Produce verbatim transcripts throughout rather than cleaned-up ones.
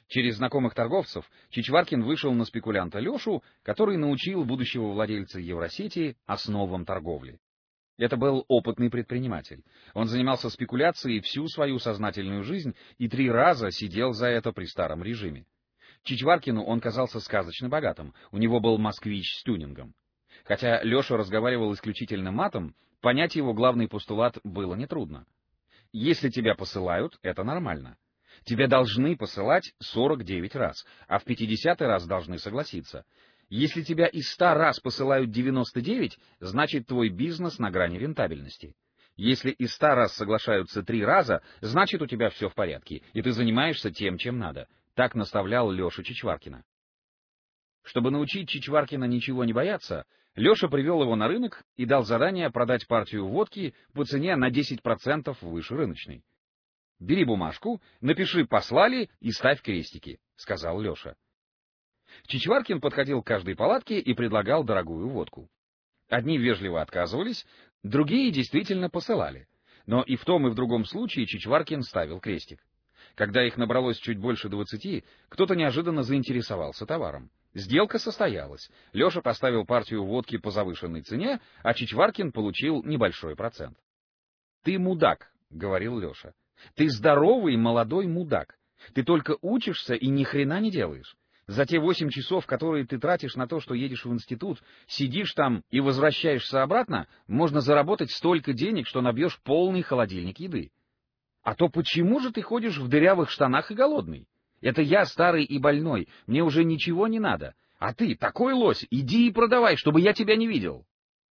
Через знакомых торговцев Чичваркин вышел на спекулянта Лешу, который научил будущего владельца Евросети основам торговли. Это был опытный предприниматель. Он занимался спекуляцией всю свою сознательную жизнь и три раза сидел за это при старом режиме. Чичваркину он казался сказочно богатым, у него был москвич с тюнингом. Хотя Леша разговаривал исключительно матом, понять его главный постулат было нетрудно. Если тебя посылают, это нормально. Тебя должны посылать сорок девять раз, а в пятидесятый раз должны согласиться. Если тебя из ста раз посылают девяносто девять, значит твой бизнес на грани рентабельности. Если из ста раз соглашаются три раза, значит у тебя все в порядке, и ты занимаешься тем, чем надо. Так наставлял Леша Чичваркина. Чтобы научить Чичваркина ничего не бояться, Леша привел его на рынок и дал задание продать партию водки по цене на десять процентов выше рыночной. «Бери бумажку, напиши «послали» и ставь крестики», — сказал Леша. Чичваркин подходил к каждой палатке и предлагал дорогую водку. Одни вежливо отказывались, другие действительно посылали. Но и в том, и в другом случае Чичваркин ставил крестик. Когда их набралось чуть больше двадцати, кто-то неожиданно заинтересовался товаром. Сделка состоялась. Леша поставил партию водки по завышенной цене, а Чичваркин получил небольшой процент. «Ты мудак», — говорил Леша. «Ты здоровый молодой мудак. Ты только учишься и ни хрена не делаешь. За те восемь часов, которые ты тратишь на то, что едешь в институт, сидишь там и возвращаешься обратно, можно заработать столько денег, что набьешь полный холодильник еды. А то почему же ты ходишь в дырявых штанах и голодный? Это я старый и больной, мне уже ничего не надо. А ты, такой лось, иди и продавай, чтобы я тебя не видел».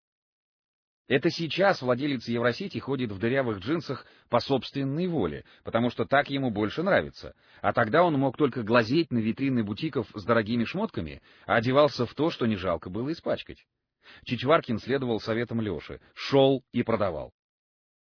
Это сейчас владелец Евросети ходит в дырявых джинсах по собственной воле, потому что так ему больше нравится. А тогда он мог только глазеть на витрины бутиков с дорогими шмотками, а одевался в то, что не жалко было испачкать. Чичваркин следовал советам Леши, шел и продавал.